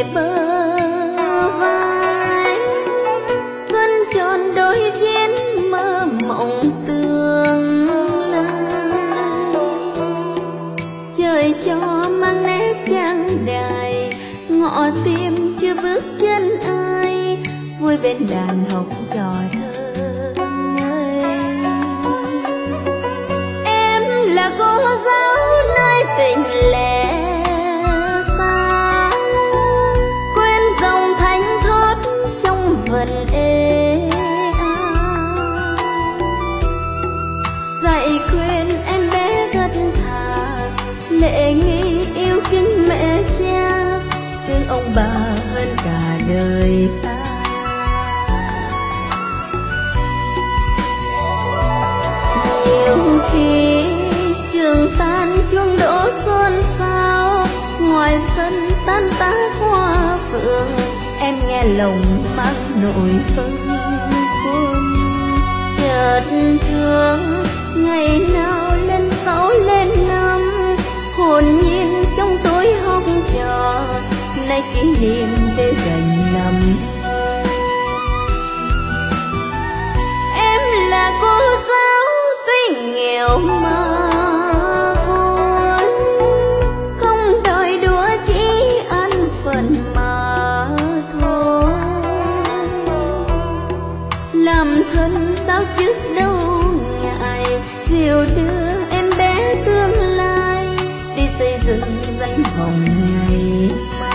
bờ vai, xuân tròn đôi chiến mơ mộng tương lai. Trời cho mang nét trang đài, ngọ tim chưa bước chân ai, vui bên đàn học trò thơ ngây. Em là cô giáo nơi tình lẻ xa, quên dòng thánh thót trong vần ê a. Dạy khuyên em bé thật thà, lễ nghi yêu kính mẹ cha, thương ông bà hơn cả đời ta. Nhiều khi trường tan chuông đổ xôn xao, ngoài sân tan tác hoa phượng, em nghe lòng mang nỗi bâng khuâng. Chợt thương ngày nào lên 6 lên 5, hồn nhiên trong tối học trò, nay kỷ niệm để dành năm. Em là cô giáo tuy nghèo mà vui, không đòi đũa chỉ ăn phần mà thôi. Làm thân sao trước đâu ngại, dìu đưa em bé tương lai, đi xây dựng danh vọng ngày mai.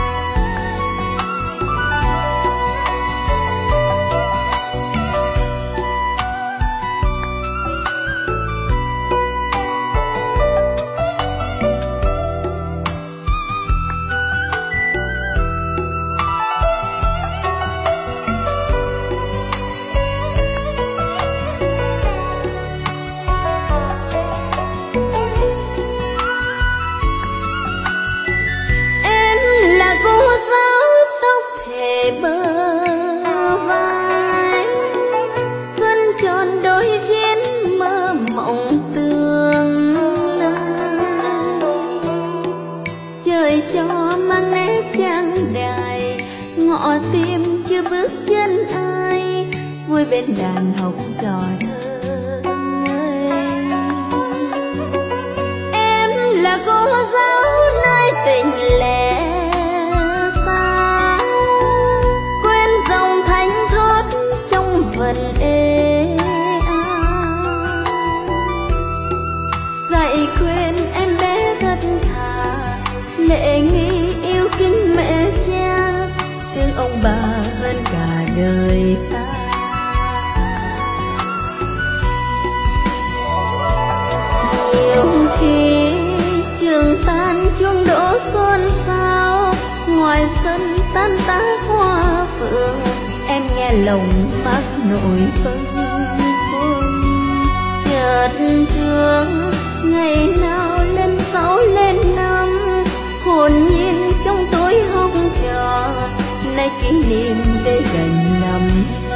Bờ vai, xuân tròn đôi chiến mơ mộng tương lai. Trời cho mang nét trang đài, ngọ tim chưa bước chân ai, vui bên đàn học trò thơ ngây. Em là cô giáo nơi tình lẻ vần ê a. Dạy khuyên em bé thật thà, lễ nghi yêu kính mẹ cha, thương ông bà hơn cả đời ta. Nhiều khi trường tan chuông đổ xôn xao, ngoài sân tan tác hoa phượng, em nghe lòng mắc nỗi bâng khuâng. Chợt thương ngày nào lên 6 lên 5, hồn nhiên trong tối học trò, nay kỷ niệm để dành năm.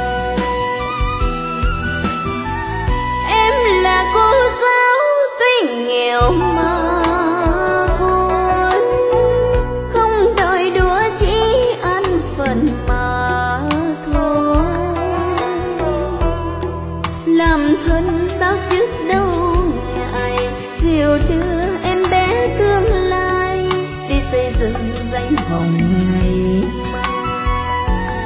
Em là cô giáo tuy nghèo mà vui, không đòi đũa chỉ ăn phần mà thôi. Làm thân sao trước đâu ngại, dìu đưa em bé tương lai, đi xây dựng danh vọng ngày mai.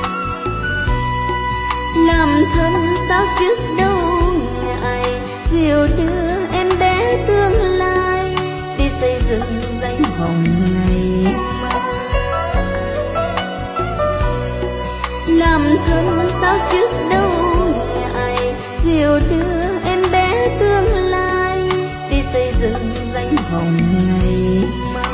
Làm thân sao trước đâu ngại, dìu đưa em bé tương lai, đi xây dựng danh vọng ngày mai. Làm thân sao trước đâu ngại, dìu đưa em bé tương lai, đi xây dựng danh vọng ngày mai.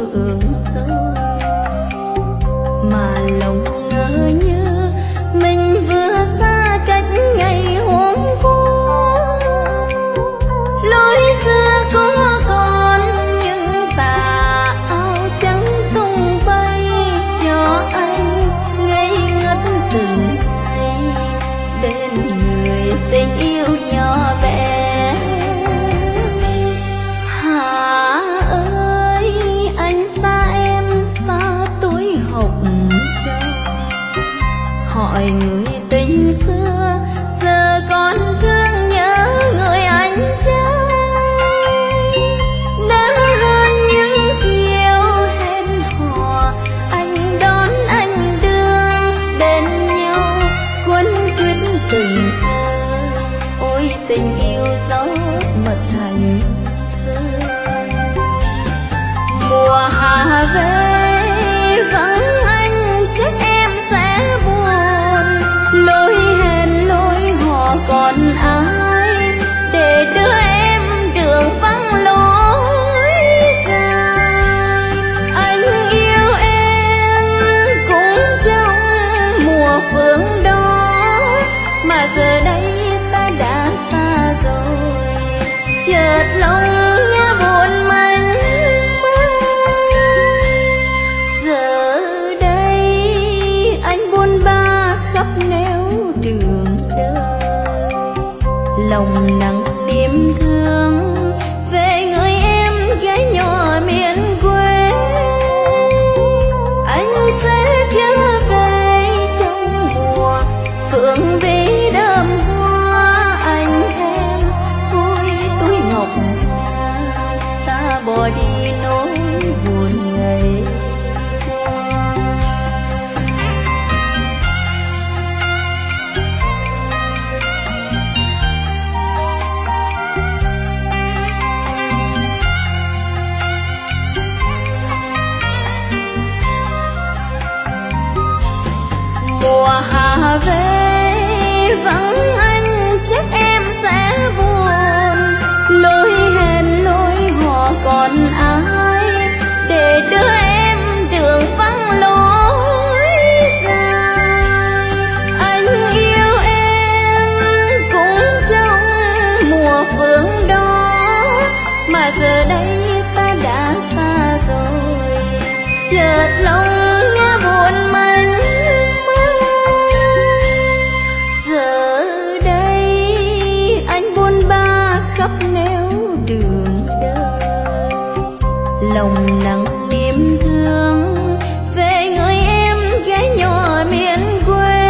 phượng rồi, mà lòng ngỡ như mình vừa xa cách ngày hôm qua. Lối xưa có còn những tà áo trắng tung bay cho anh ngây ngất từng ngày bên người tình yêu nhỏ bé. Hà ơi anh xa em xa tuổi học trò, hỏi người tình xưa giờ còn thương nhớ người anh trai. Đã hơn những chiều hẹn hò anh đón anh đưa bên nhau quấn quýt từng giờ. Ôi tình yêu dấu mật thành thơ. Mùa hạ về vắng anh chắc em sẽ buồn, lối hẹn lối hò còn ai để đưa em đường vắng lối dài. Anh yêu em cũng trong mùa phương đó, mà giờ đây ta đã xa rồi, chợt lòng nhớ buồn manh manh. Giờ đây anh buồn ba khắp nẻo đường đời, lòng nặng niềm thương về người em gái nhỏ miền quê. Anh sẽ trở về trong mùa phượng vĩ đơm hoa. Anh em vui túi ngọc ngà, ta bỏ đi nỗi buồn ngày qua. Mùa hạ về vắng anh chắc em sẽ buồn, lối hẹn lối hò còn ai để đưa em đường vắng lối dài. Anh yêu em cũng trong mùa phương đó, mà giờ đây ta đã xa rồi, chợt lòng nhớ buồn manh manh. Giờ đây anh buồn ba khắp nẻo đường đời, lòng nặng niềm thương về người em gái nhỏ miền quê.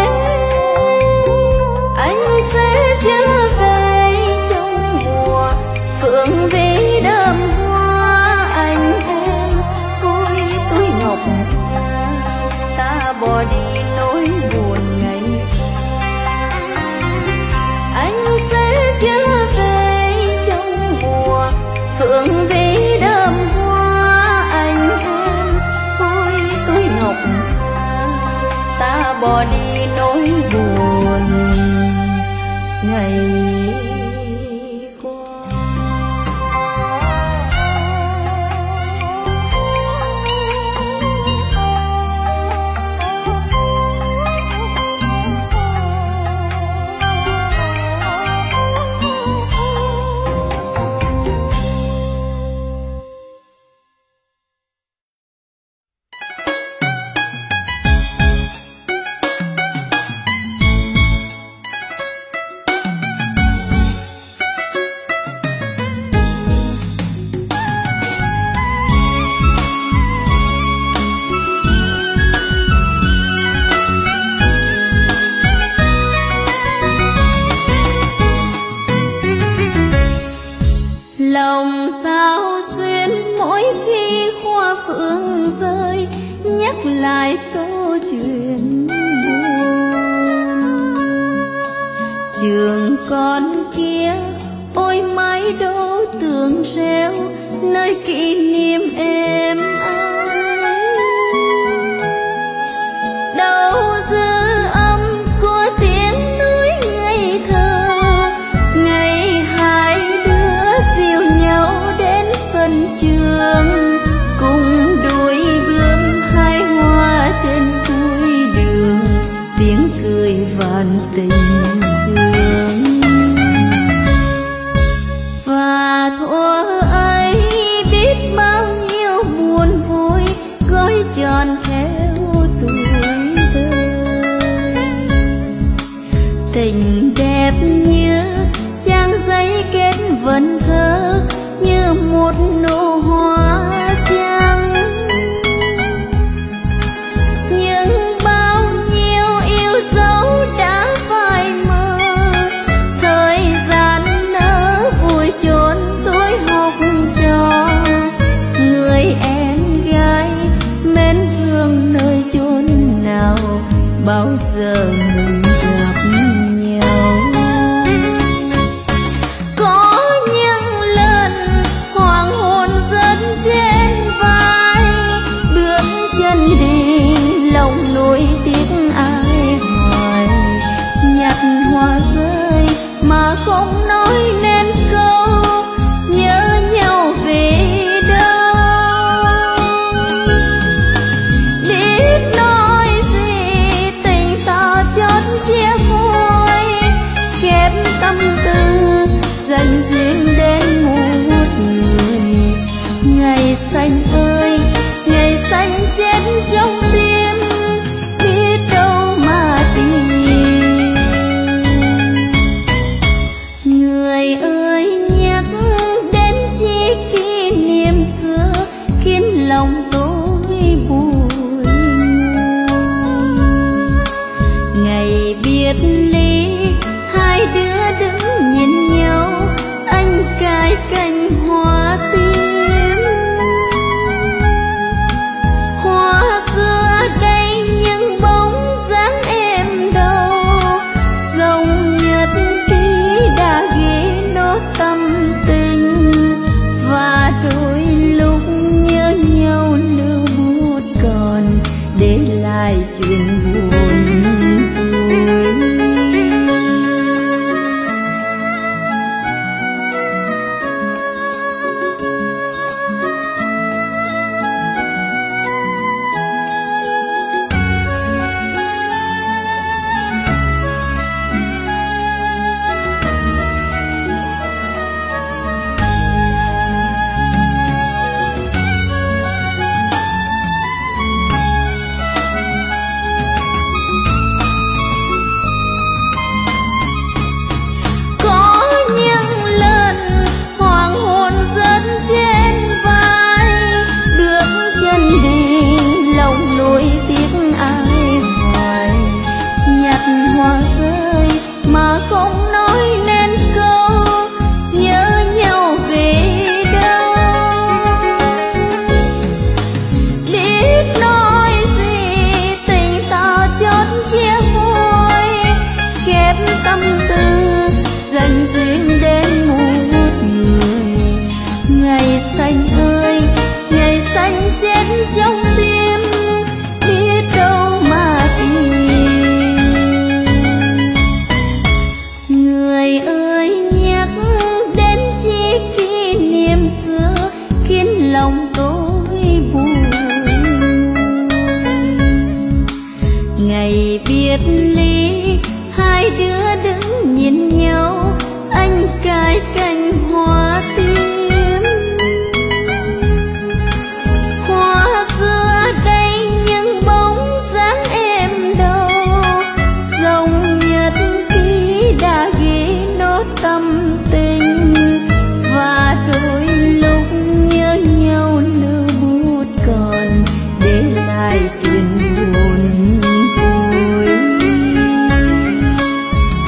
Anh sẽ trở về trong mùa phượng vĩ đơm hoa. Anh em vui túi ngọc ngà, ta bỏ đi nỗi buồn ngày qua. Anh sẽ trở về trong mùa phượng vĩ đơm hoa. Anh em vui túi ngọc ngà, ta bỏ đi nỗi buồn ngày qua. Lòng sao xuyên mỗi khi hoa phượng rơi, nhắc lại câu chuyện buồn. Trường con kia ôi mái đô tường reo, nơi kỷ niệm em ai. Đâu dư âm của tiếng núi ngây thơ, ngày hai đứa dìu nhau đến sân trường cùng đùa vẫn thơ như một nụ hoa trắng. Nhưng bao nhiêu yêu dấu đã phai mờ, thời gian nỡ vùi chôn tuổi học trò. Người em gái mến thương nơi chốn nào, bao giờ mình gặp nhau. Có những lần hoàng hôn dẫn trên vai, bước chân đi lòng nuối tiếc ai hoài. Nhặt hoa rơi mà không nói nên câu, nhớ nhau vì đâu. Biết nói gì tình ta chót chia phôi, khép tâm tư dành riêng đến một người. Ngày xanh ơi ngày xanh chết trong tim, biết đâu mà tìm. Người ơi nhắc đến chi kỷ niệm xưa, khiến lòng tôi bùi ngùi. Ngày biệt ly hai đứa đứng nhìn nhau, anh cài cành hoa tím. Hoa xưa đây nhưng bóng dáng em đâu, dòng nhật ký đã ghi nốt tâm tình. Và đôi lúc nhớ nhau lưu bút còn để lại chuyện buồn vui. Hoa rơi mà không nói nên câu, nhớ nhau vì đâu. Biết nói gì tình ta chót chia phôi, khép tâm tư dành riêng đến một người. Ngày xanh ơi ngày xanh chết trong tim, biết đâu mà tìm. Người ơi nhắc đến chi kỷ niệm xưa, khiến lòng tôi buồn. Ngày biệt ly hai đứa đứng nhìn nhau, anh cài cành hoa tím. Hoa xưa đây nhưng bóng dáng em đâu, dòng nhật ký đã ghi nốt tâm tình. Và đôi lúc nhớ nhau lưu bút còn để lại chuyện buồn vui.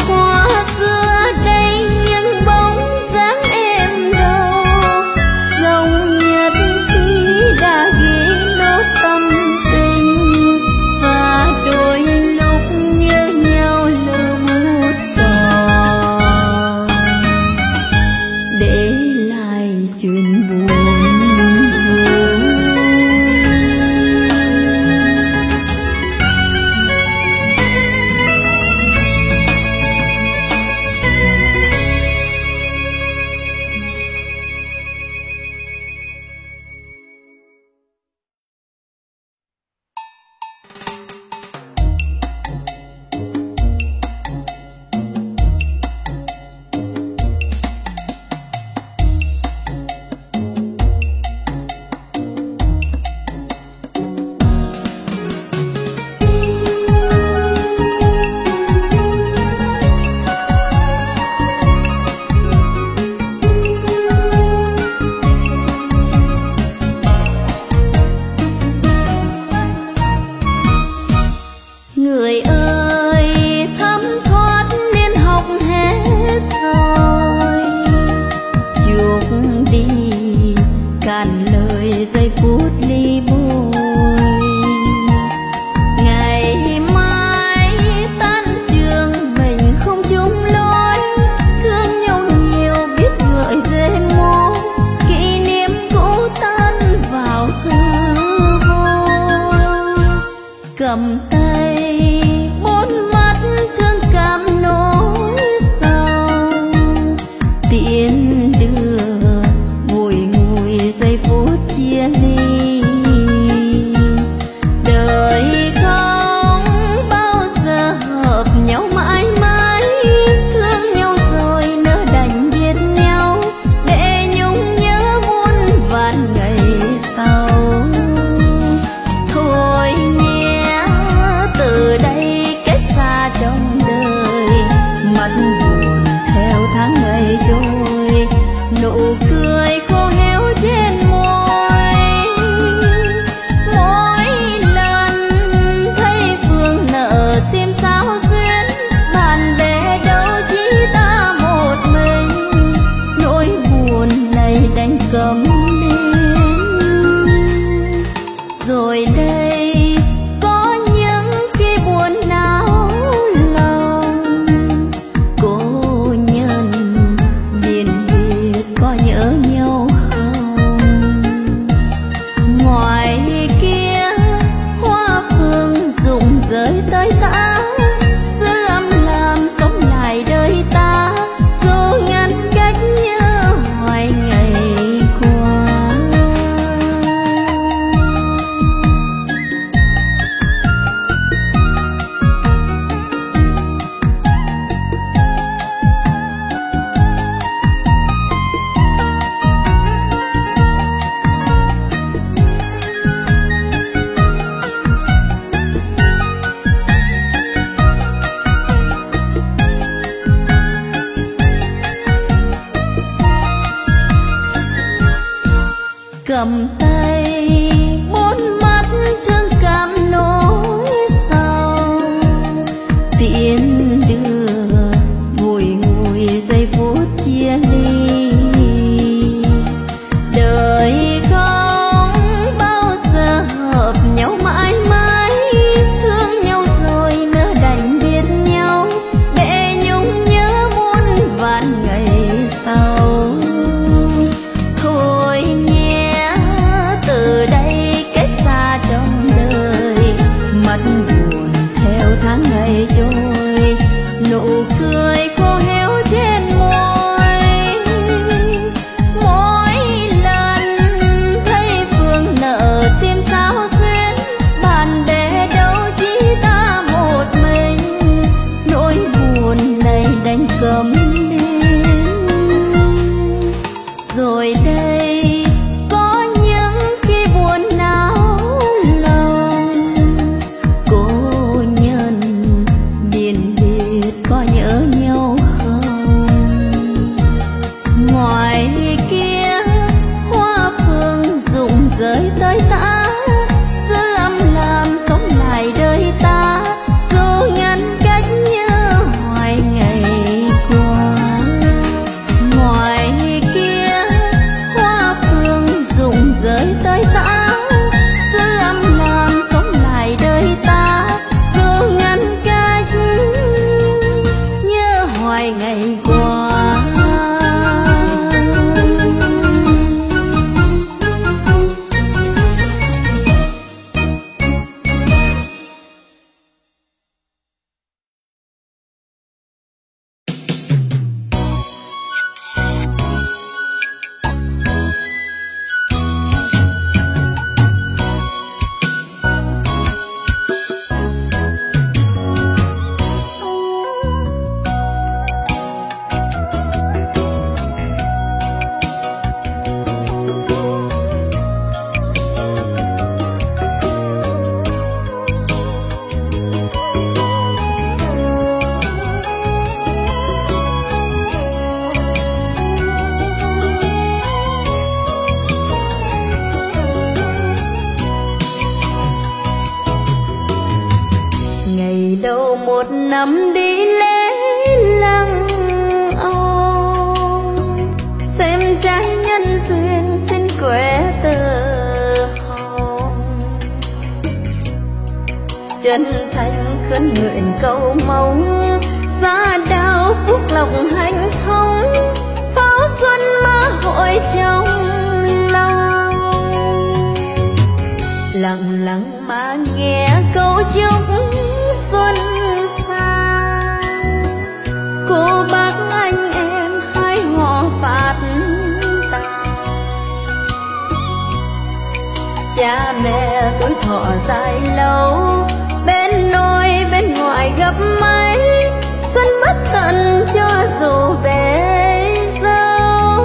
cầm tay bốn mắt thương cảm nỗi sầu, tiễn đưa bùi ngùi giây phút chia ly. Đời không bao giờ hợp nhau mãi mãi, thương nhau rồi nỡ đành biết nhau để nhung nhớ muôn vàn ngày sau. Thôi nhé, từ đây cách xa trong đời, mắt buồn theo tháng ngày trôi, nụ cười khô héo trên môi. Mỗi lần thấy Phương nợ tim sao xuyến, bạn bè đâu chỉ ta một mình, nỗi buồn này đành câm nín. Rồi đây có những khi buồn nao lòng, cô nhân biên biệt có nhớ nhau không? Ngoài kia hoa phương rụng rơi tới tã, giữ âm làm sống lại đời ta, dù ngăn cách nhớ hoài ngày qua. Cầm tay bốn mắt thương cảm nỗi sầu, tiễn đưa bùi ngùi giây phút chia ly. Đời không bao giờ hợp nhau mãi mãi, thương nhau rồi nỡ đành biết nhau để nhung nhớ muôn vàn ngày sau. Thôi nhé, từ đây cách xa trong đời, mắt buồn theo tháng ngày trôi, nụ cười khô héo trên môi. Mỗi lần thấy Phương nợ tim sao xuyến, bạn bè đâu chỉ ta một mình, nỗi buồn này đành câm nín. Rồi đây có những khi buồn nao lòng, cô nhân biên biệt có nhớ nhau không? Ngoài kia hoa phương rụng rơi tới tã, giữ âm làm sống lại đời ta, dù ngăn cách nhớ hoài ngày qua. Ngoài kia hoa phương rụng rơi tới tã, giữ âm làm sống lại đời ta, dù ngăn cách nhớ hoài ngày qua. Một năm đi lễ lăng ông, xem trái nhân duyên xin quẻ tờ hồng. Chân thành khấn nguyện cầu mong, gia đạo phúc lộc hạnh thông, pháo xuân mơ hội trong lòng. Lặng lặng mà nghe câu chiêu Cha mẹ tuổi thọ dài lâu, bên nội bên ngoài gấp mấy, xuân bất tận cho dù về dâu.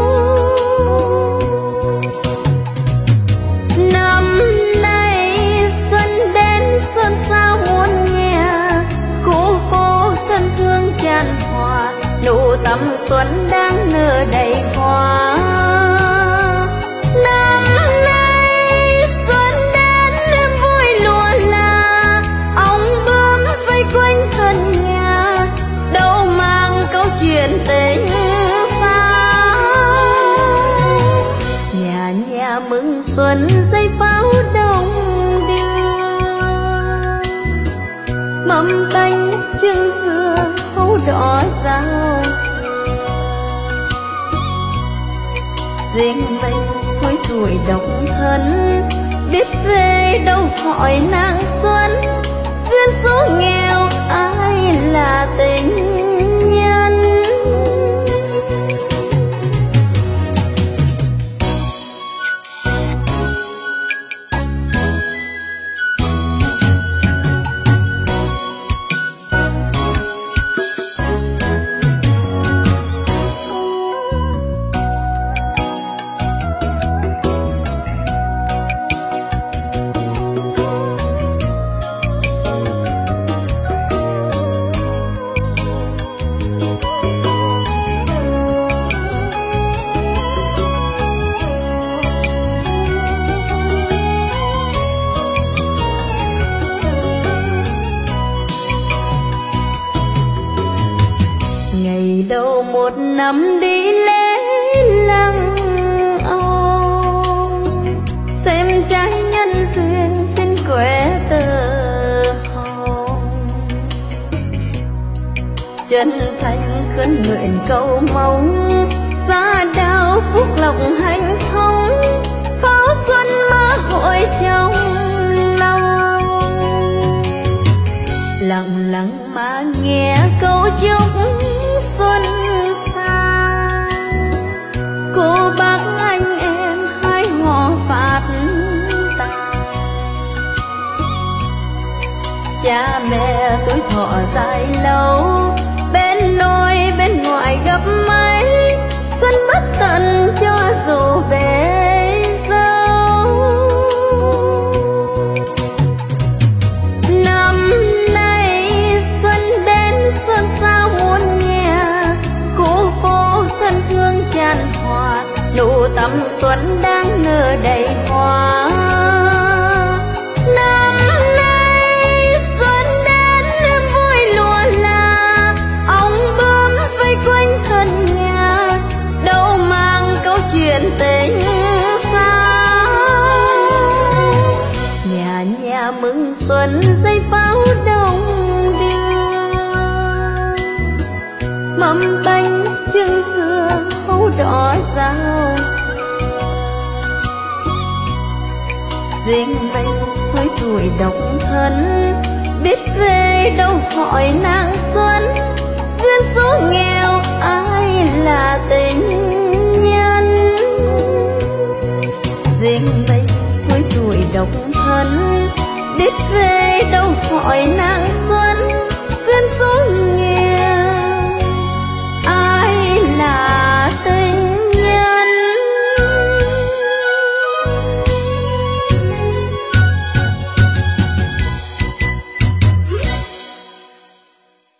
Năm nay xuân đến xuân sao muôn nhà, khu phố thân thương tràn hòa, nụ tắm xuân đang nở đầy hoa. Năm nay xuân đến vui lụa là, ong bướm vây quanh thân nhà, đâu mang câu chuyện tình xa. Nhà nhà mừng xuân dây pháo đông đưa, mâm bánh trưng dưa hấu đỏ rau. Riêng mình thôi tuổi độc thân, biết về đâu hỏi nàng xuân, duyên số nghèo ai là tình nhân. Ngày đầu một năm đi lễ lăng ông, xem trái nhân duyên xin quẻ tờ hồng. Chân thành khấn nguyện cầu mong, gia đạo phúc lộc hạnh thông, pháo xuân mơ hội trong lòng. Lặng lặng mà nghe câu chúc xuân sang, cô bác anh em hai họ phát tài. Cha mẹ tuổi thọ dài lâu, bên nội bên ngoài gấp mấy, xuân bất tận cho dù về dâu. Năm nay xuân đến xuân sao muôn nhà, khu phố thân thương tràn hòa, nụ tắm xuân đang nở đầy hoa. Năm nay xuân đến vui lụa là, ong bướm vây quanh thân nhà, đâu mang câu chuyện tình xa. Nhà nhà mừng xuân dây pháo đông đưa, mâm bánh trưng dưa hấu đỏ rau. Riêng mình thôi tuổi độc thân, biết về đâu hỏi nàng xuân, duyên số nghèo ai là tình nhân. Riêng mình thôi tuổi độc thân, biết về đâu hỏi nàng xuân,